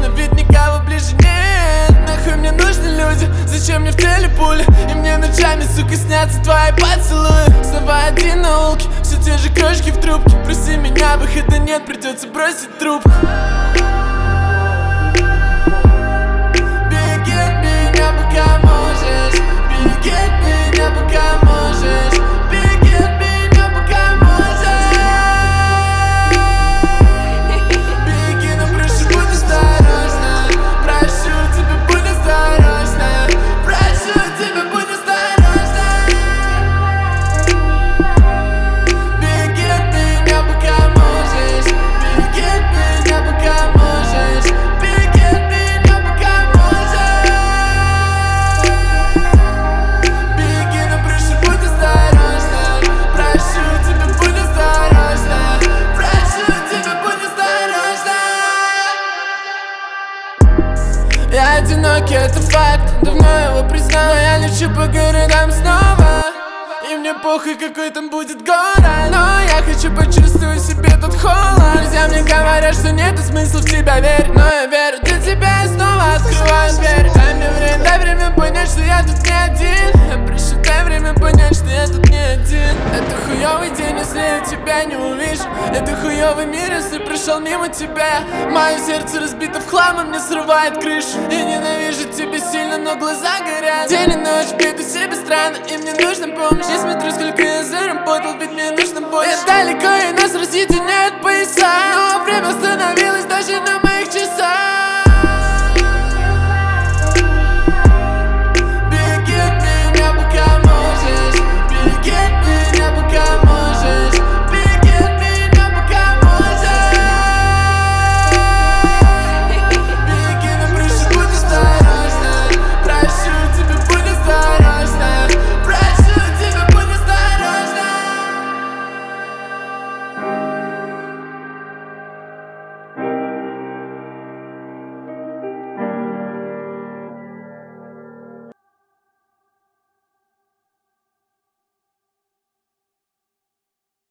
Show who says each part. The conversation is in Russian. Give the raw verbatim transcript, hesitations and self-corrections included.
Speaker 1: на вид никого ближе нет. Нахуй мне нужны люди, зачем мне в теле пули? И мне ночами, сука, снятся твои поцелуи. Снова один на улке, все те же крошки в трубке. Прости меня, выхода нет, придется бросить трубку. Беги от меня, пока можешь. Беги от меня, пока можешь. Беги от меня, пока можешь. Беги, но прошу, будь осторожна. Прошу тебя, будь осторожна. Прошу тебя, будь осторожна. Беги от меня, пока можешь. Беги от меня, пока можешь. Беги от меня, пока можешь. Беги, но прошу, будь осторожна. Прошу тебя, будь осторожна. Прошу тебя, будь осторожна. Я одинокий, это факт, давно его признал. Я лечу по городам снова, и мне похуй, какой там будет город. Но я хочу почувствовать в себе тот холод. Друзья мне говорят, что нету смысла в тебя верить, но я верю, для тебя я снова открываю дверь. Дай мне время, дай время понять, что я тут не один. Я прошу, дай время понять, что я тут не один. Это хуёвый день, если я тебя не увижу. Это хуёвый мир, если прошел мимо тебя. Мое сердце разбито в хлам, и мне срывает крышу. Я ненавижу тебя сильно, но глаза горят. День и ночь веду себя странно, и мне нужна помощь. Не смотрю, сколько я заработал, ведь мне нужно больше. Я далеко, и нас разъединяют пояса.